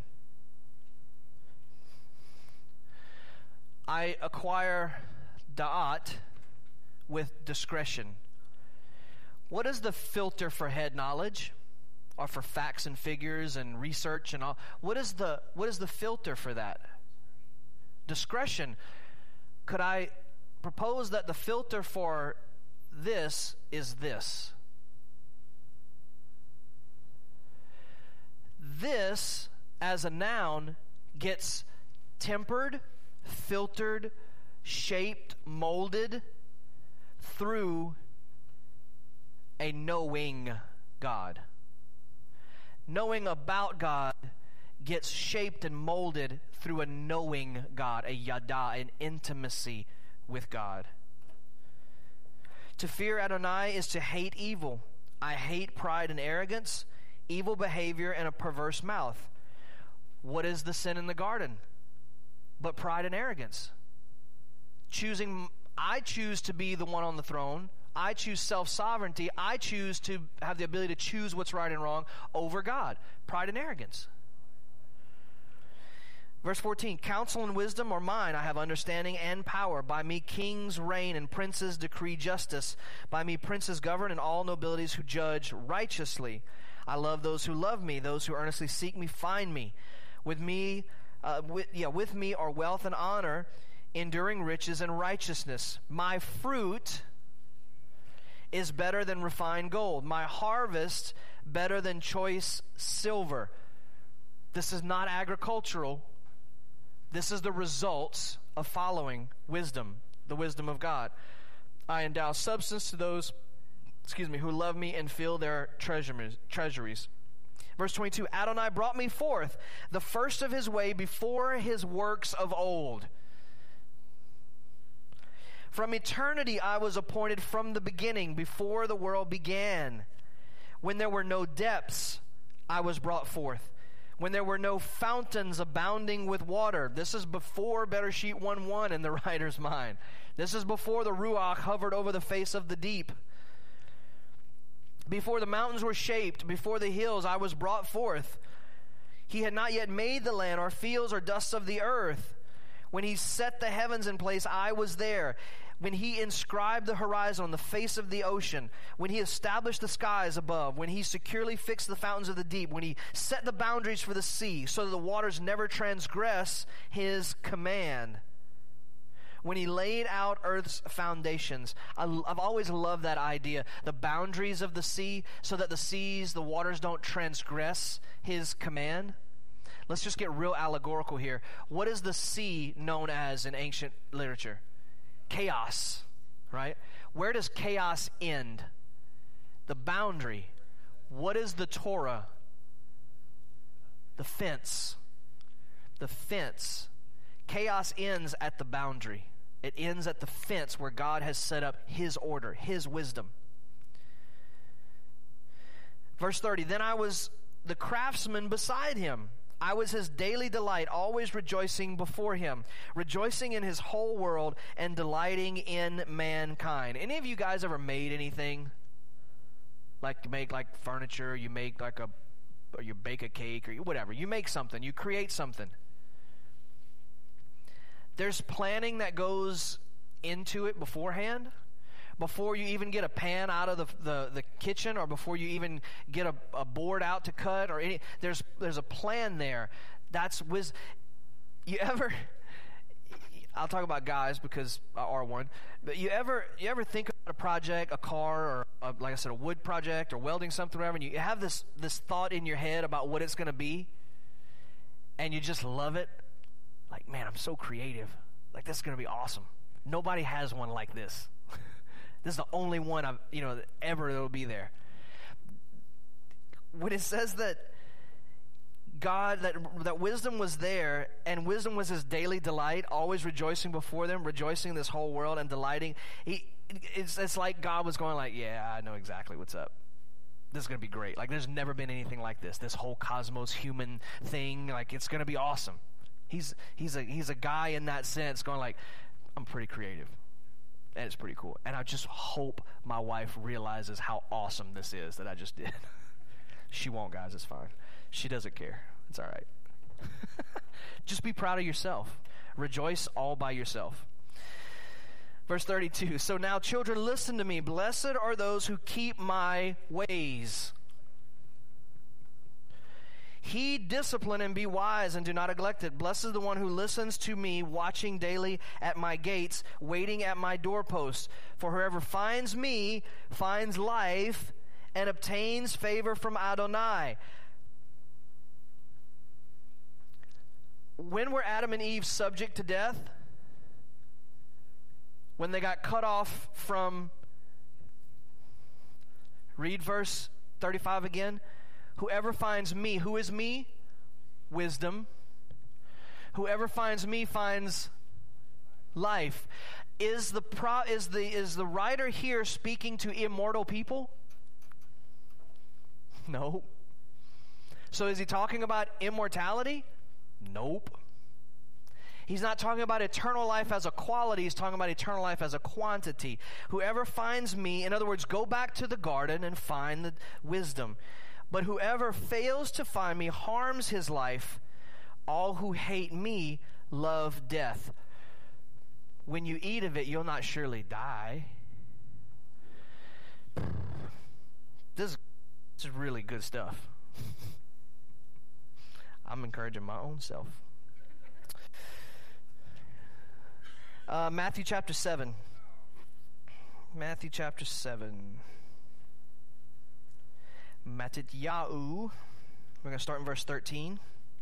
I acquire da'at with discretion. What is the filter for head knowledge? Or for facts and figures and research and all? What is the, what is the filter for that? Discretion. Could I propose that the filter for this is this? This, as a noun, gets tempered, filtered, shaped, molded through a knowing God. Knowing about God gets shaped and molded through a knowing God, a yada, an intimacy with God. To fear Adonai is to hate evil. I hate pride and arrogance, evil behavior, and a perverse mouth. What is the sin in the garden? But pride and arrogance. Choosing, I choose to be the one on the throne. I choose self-sovereignty. I choose to have the ability to choose what's right and wrong over God. Pride and arrogance. Verse fourteen, counsel and wisdom are mine. I have understanding and power. By me kings reign and princes decree justice. By me princes govern and all nobilities who judge righteously. I love those who love me. Those who earnestly seek me find me. With me, uh, with, yeah, with me are wealth and honor, enduring riches and righteousness. My fruit is better than refined gold. My harvest better than choice silver. This is not agricultural. This is the results of following wisdom, the wisdom of God. I endow substance to those, excuse me, who love me and fill their treasuries. Verse twenty-two, Adonai brought me forth, the first of his way before his works of old. From eternity I was appointed from the beginning, before the world began. When there were no depths, I was brought forth. When there were no fountains abounding with water. This is before Bereshit one one in the writer's mind. This is before the Ruach hovered over the face of the deep. Before the mountains were shaped, before the hills, I was brought forth. He had not yet made the land, or fields, or dust of the earth. When he set the heavens in place, I was there. When he inscribed the horizon on the face of the ocean, when he established the skies above, when he securely fixed the fountains of the deep, when he set the boundaries for the sea so that the waters never transgress his command, when he laid out earth's foundations. I, I've always loved that idea, the boundaries of the sea, so that the seas, the waters don't transgress his command. Let's just get real allegorical here. What is the sea known as in ancient literature? Chaos, right? Where does chaos end? The boundary. What is the Torah? The fence. The fence. Chaos ends at the boundary. It ends at the fence where God has set up his order, his wisdom. Verse thirty, then I was the craftsman beside him. I was his daily delight, always rejoicing before him, rejoicing in his whole world and delighting in mankind. Any of you guys ever made anything? Like you make like furniture, you make like a, or you bake a cake or whatever. You make something, you create something. There's planning that goes into it beforehand. Before you even get a pan out of the, the, the kitchen, or before you even get a, a board out to cut, or any, there's there's a plan there. That's wisdom. You ever? I'll talk about guys because I are one. But you ever you ever think about a project, a car, or a, like I said, a wood project, or welding something, or whatever, and you have this this thought in your head about what it's going to be, and you just love it. Like, man, I'm so creative. Like, this is going to be awesome. Nobody has one like this. This is the only one I've, you know, ever that will be there. When it says that God, that that wisdom was there, and wisdom was his daily delight, always rejoicing before them, rejoicing in this whole world and delighting. He, it's, it's like God was going like, yeah, I know exactly what's up. This is going to be great. Like, there's never been anything like this. This whole cosmos human thing, like, it's going to be awesome. He's he's a he's a guy in that sense going like, I'm pretty creative. And it's pretty cool. And I just hope my wife realizes how awesome this is that I just did. She won't, guys. It's fine. She doesn't care. It's all right. Just be proud of yourself. Rejoice all by yourself. Verse thirty-two. So now, children, listen to me. Blessed are those who keep my ways. Heed discipline and be wise and do not neglect it. Blessed is the one who listens to me, watching daily at my gates, waiting at my doorposts. For whoever finds me finds life and obtains favor from Adonai. When were Adam and Eve subject to death? When they got cut off from, read verse thirty-five again. Whoever finds me, who is me? Wisdom. Whoever finds me finds life. Is the pro, is the is the writer here speaking to immortal people? No. So is he talking about immortality? Nope. He's not talking about eternal life as a quality. He's talking about eternal life as a quantity. Whoever finds me, in other words, go back to the garden and find the wisdom. But whoever fails to find me harms his life. All who hate me love death. When you eat of it, you'll not surely die. This is, this is really good stuff. I'm encouraging my own self. Uh, Matthew chapter seven. Matthew chapter seven. Matityahu. We're going to start in verse thirteen.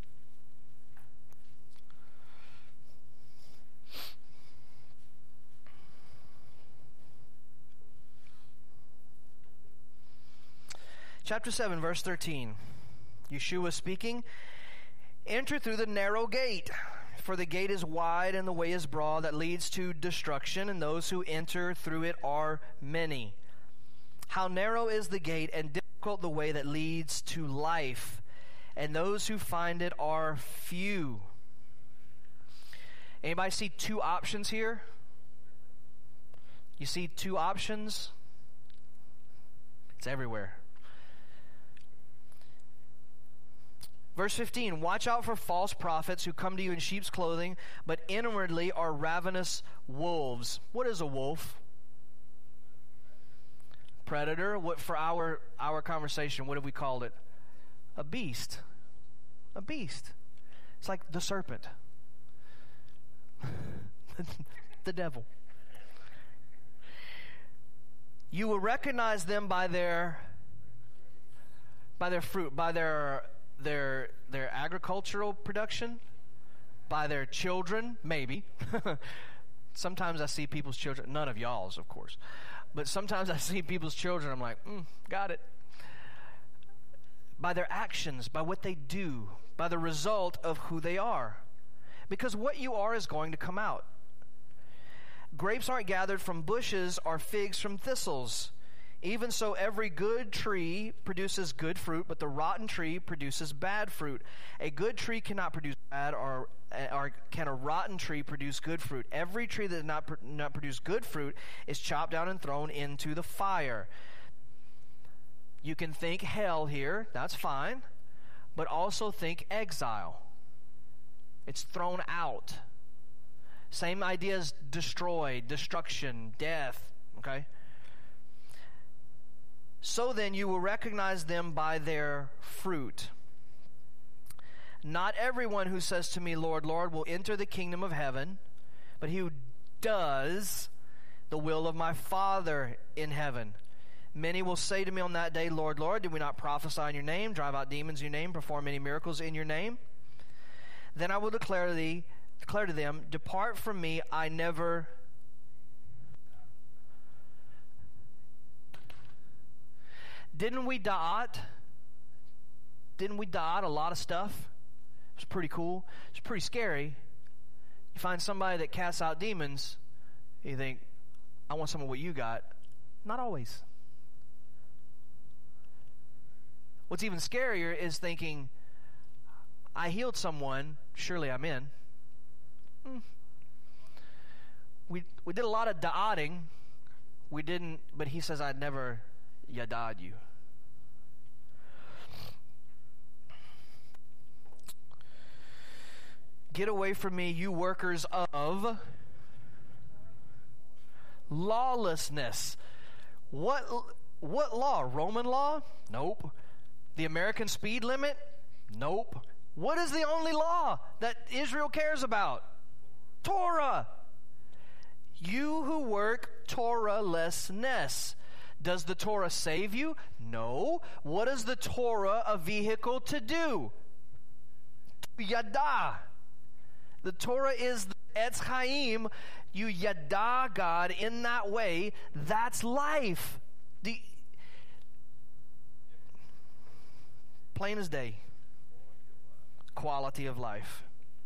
Chapter seven, verse thirteen. Yeshua speaking, enter through the narrow gate, for the gate is wide and the way is broad that leads to destruction, and those who enter through it are many. How narrow is the gate and difficult the way that leads to life, and those who find it are few. Anybody see two options here? You see two options? It's everywhere. Verse fifteen, watch out for false prophets who come to you in sheep's clothing, but inwardly are ravenous wolves. What is a wolf? Predator. What for our our conversation, what have we called it? A beast. A beast. It's like the serpent. The devil. You will recognize them by their by their fruit, by their their their agricultural production, by their children, maybe. Sometimes I see people's children, none of y'all's, of course, but sometimes I see people's children, I'm like, mm, got it. By their actions, by what they do, by the result of who they are. Because what you are is going to come out. Grapes aren't gathered from bushes or figs from thistles. Even so, every good tree produces good fruit, but the rotten tree produces bad fruit. A good tree cannot produce bad, or, or can a rotten tree produce good fruit? Every tree that does not, not produce good fruit is chopped down and thrown into the fire. You can think hell here, that's fine, but also think exile. It's thrown out. Same idea as destroy, destruction, death, okay? So then you will recognize them by their fruit. Not everyone who says to me, Lord, Lord, will enter the kingdom of heaven, but he who does the will of my Father in heaven. Many will say to me on that day, Lord, Lord, did we not prophesy in your name, drive out demons in your name, perform many miracles in your name? Then I will declare to thee, declare to them, depart from me, I never. Didn't we dot? Didn't we dot a lot of stuff? It was pretty cool. It's pretty scary. You find somebody that casts out demons, you think, I want some of what you got. Not always. What's even scarier is thinking, I healed someone, surely I'm in. Hmm. We we did a lot of dotting. We didn't, but he says I'd never yadad you. Get away from me, you workers of lawlessness. What what law? Roman law? Nope. The American speed limit? Nope. What is the only law that Israel cares about? Torah. You who work Torah-lessness. Does the Torah save you? No. What is the Torah a vehicle to do? Yada. The Torah is the Etz Chaim. You yada God in that way. That's life. The plain as day. Quality of life.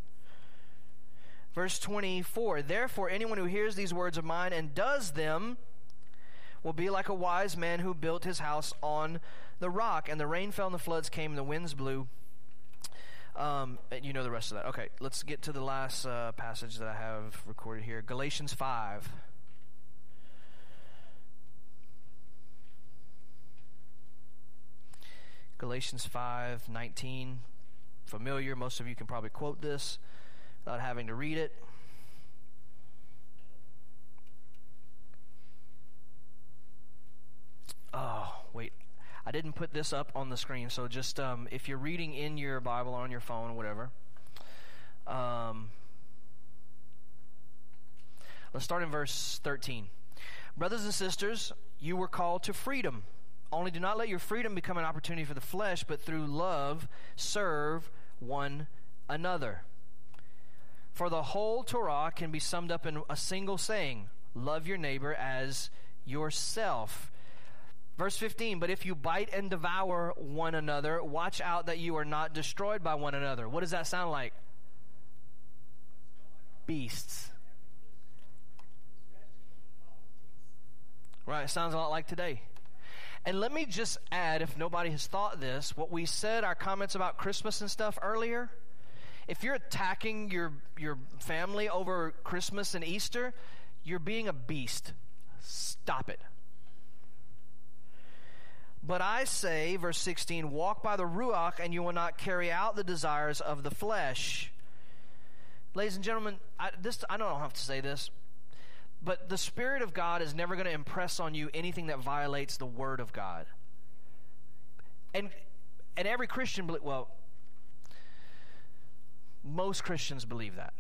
Verse twenty-four, therefore anyone who hears these words of mine and does them will be like a wise man who built his house on the rock, and the rain fell and the floods came and the winds blew. Um, and you know the rest of that. Okay, let's get to the last uh, passage that I have recorded here. Galatians five. Galatians five, nineteen familiar. Most of you can probably quote this without having to read it. Oh, wait. I didn't put this up on the screen, so just um, if you're reading in your Bible or on your phone, whatever. Um, let's start in verse thirteen. Brothers and sisters, you were called to freedom. Only do not let your freedom become an opportunity for the flesh, but through love serve one another. For the whole Torah can be summed up in a single saying, love your neighbor as yourself. Verse fifteen, but if you bite and devour one another, watch out that you are not destroyed by one another. What does that sound like? Beasts. Right, it sounds a lot like today. And let me just add, if nobody has thought this, what we said, our comments about Christmas and stuff earlier, if you're attacking your, your family over Christmas and Easter, you're being a beast. Stop it. But I say, verse sixteen, walk by the Ruach, and you will not carry out the desires of the flesh. Ladies and gentlemen, I, this, I don't have to say this, but the Spirit of God is never going to impress on you anything that violates the Word of God. And and every Christian, well, most Christians believe that.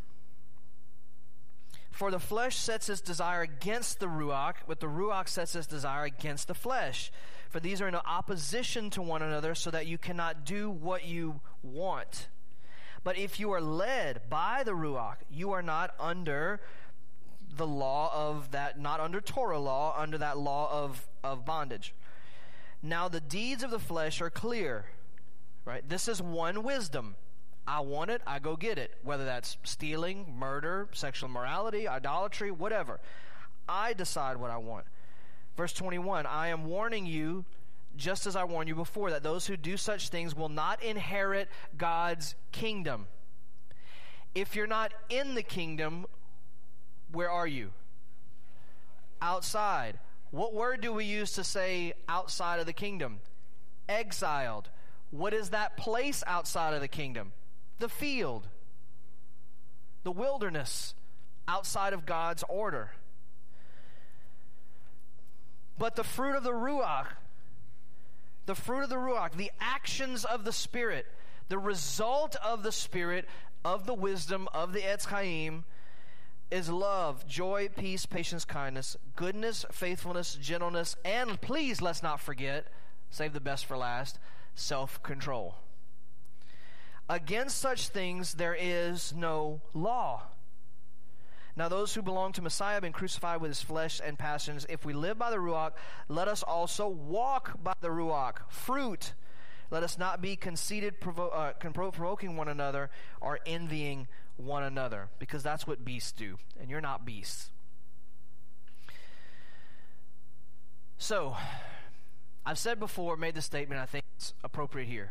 For the flesh sets its desire against the Ruach, but the Ruach sets its desire against the flesh. For these are in opposition to one another, so that you cannot do what you want. But if you are led by the Ruach, you are not under the law of that, not under Torah law, under that law of, of bondage. Now the deeds of the flesh are clear, right? This is one wisdom. I want it, I go get it. Whether that's stealing, murder, sexual immorality, idolatry, whatever. I decide what I want. Verse twenty-one, I am warning you, just as I warned you before, that those who do such things will not inherit God's kingdom. If you're not in the kingdom, where are you? Outside. What word do we use to say outside of the kingdom? Exiled. What is that place outside of the kingdom? The field. The wilderness. Outside of God's order. But the fruit of the Ruach, the fruit of the Ruach, the actions of the Spirit, the result of the Spirit, of the wisdom, of the Etz Chaim, is love, joy, peace, patience, kindness, goodness, faithfulness, gentleness, and please let's not forget, save the best for last, self-control. Against such things there is no law. Now those who belong to Messiah have been crucified with his flesh and passions. If we live by the Ruach, let us also walk by the Ruach. Fruit. Let us not be conceited, provo- uh, provoking one another, or envying one another, because that's what beasts do, and you're not beasts. So, I've said before, made the statement, I think it's appropriate here.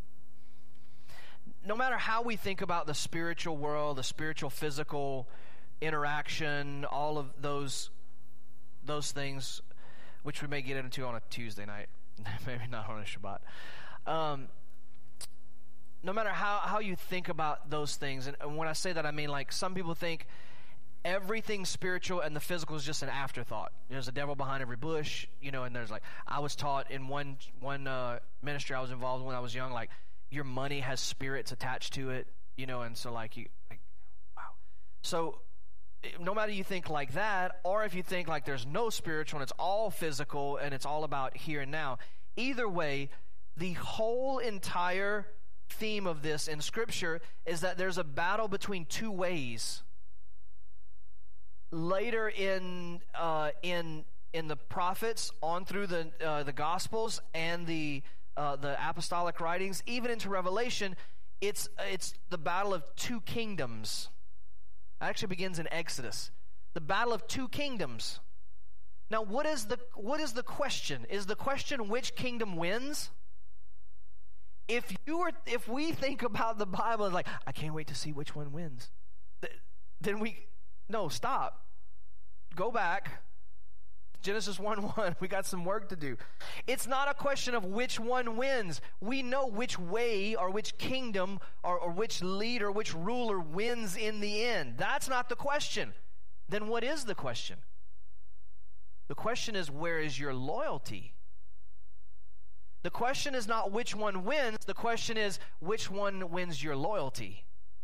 No matter how we think about the spiritual world, the spiritual physical interaction, all of those those things, which we may get into on a Tuesday night, maybe not on a Shabbat. Um, no matter how, how you think about those things, and, and when I say that, I mean like some people think everything spiritual and the physical is just an afterthought. There's a devil behind every bush, you know, and there's like, I was taught in one one uh, ministry I was involved in when I was young, like your money has spirits attached to it, you know, and so like you, like, wow. So no matter you think like that, or if you think like there's no spiritual and it's all physical and it's all about here and now, either way, the whole entire theme of this in Scripture is that there's a battle between two ways. Later in uh, in in the prophets, on through the uh, the Gospels and the uh, the apostolic writings, even into Revelation, it's it's the battle of two kingdoms. It actually begins in Exodus. The battle of two kingdoms. Now, what is the what is the question? Is the question which kingdom wins? If you were, if we think about the Bible as like, I can't wait to see which one wins, th- then we, no, stop. Go back. Genesis one one, we got some work to do. It's not a question of which one wins. We know which way or which kingdom or, or which leader, which ruler wins in the end. That's not the question. Then what is the question? The question is, where is your loyalty? The question is not which one wins. The question is, which one wins your loyalty?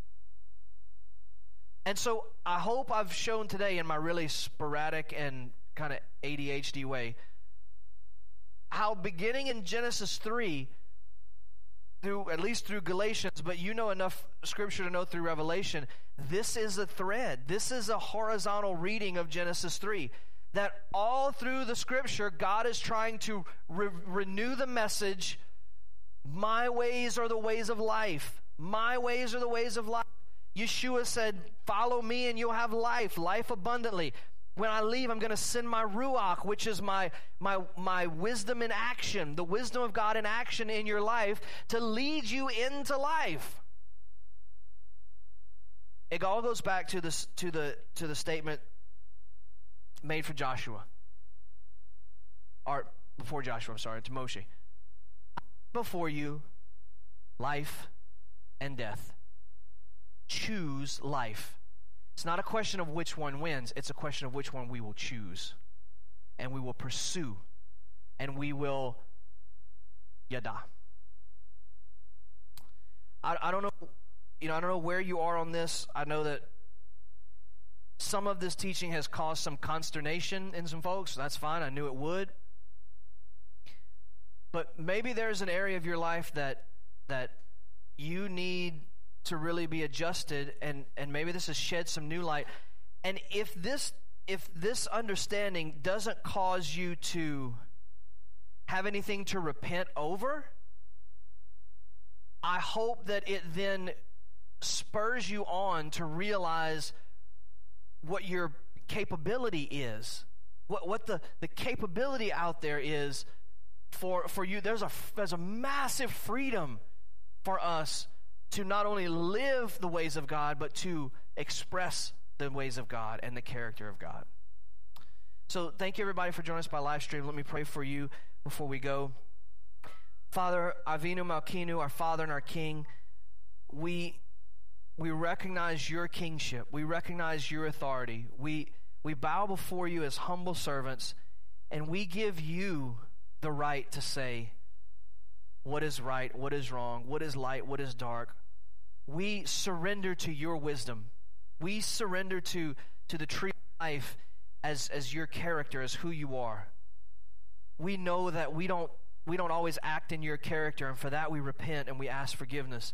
And so I hope I've shown today in my really sporadic and kind of A D H D way how beginning in Genesis three, through at least through Galatians, but you know enough Scripture to know through Revelation, this is a thread. This is a horizontal reading of Genesis three. That all through the Scripture, God is trying to re- renew the message, my ways are the ways of life. My ways are the ways of life. Yeshua said, follow me and you'll have life, life abundantly. When I leave, I'm going to send my Ruach, which is my, my, my wisdom in action, the wisdom of God in action in your life to lead you into life. It all goes back to this, to the, to the statement made for Joshua, or before Joshua, I'm sorry, to Moshe. Before you, life and death. Choose life. It's not a question of which one wins. It's a question of which one we will choose. And we will pursue. And we will yada. I, I don't know, you know, I don't know where you are on this. I know that some of this teaching has caused some consternation in some folks. That's fine. I knew it would. But maybe there's an area of your life that that you need to really be adjusted, and, and maybe this has shed some new light. And if this if this understanding doesn't cause you to have anything to repent over, I hope that it then spurs you on to realize what your capability is, what what the, the capability out there is for for you. There's a there's a massive freedom for us to not only live the ways of God, but to express the ways of God and the character of God. So thank you everybody for joining us by live stream. Let me pray for you before we go. Father, Avinu Malkinu, our Father and our King, we we recognize your kingship. We recognize your authority. We we bow before you as humble servants, and we give you the right to say what is right, what is wrong, what is light, what is dark. We surrender to your wisdom. We surrender to, to the tree of life as, as your character, as who you are. We know that we don't we don't always act in your character, and for that we repent and we ask forgiveness.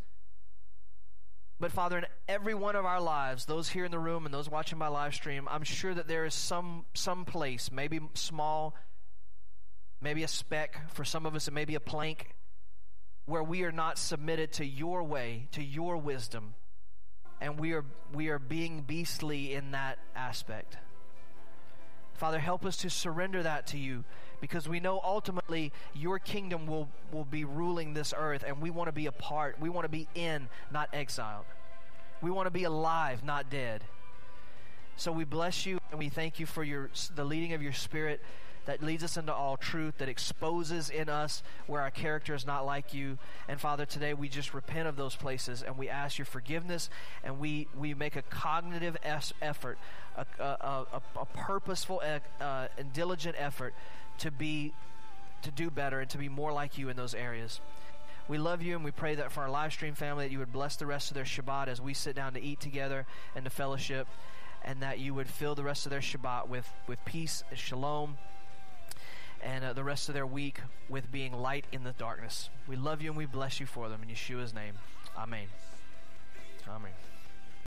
But Father, in every one of our lives, those here in the room and those watching my live stream, I'm sure that there is some some place, maybe small, maybe a speck, for some of us it may be a plank, where we are not submitted to your way, to your wisdom, and we are we are being beastly in that aspect. Father, help us to surrender that to you, because we know ultimately your kingdom will, will be ruling this earth, and we want to be a part. We want to be in, not exiled. We want to be alive, not dead. So we bless you, and we thank you for your the leading of your Spirit that leads us into all truth, that exposes in us where our character is not like you. And Father, today we just repent of those places, and we ask your forgiveness, and we, we make a cognitive es- effort, a, a, a, a purposeful uh, and diligent effort to be to do better and to be more like you in those areas. We love you, and we pray that for our live stream family, that you would bless the rest of their Shabbat as we sit down to eat together and to fellowship, and that you would fill the rest of their Shabbat with, with peace and shalom, and uh, the rest of their week with being light in the darkness. We love you and we bless you for them. In Yeshua's name, amen. Amen.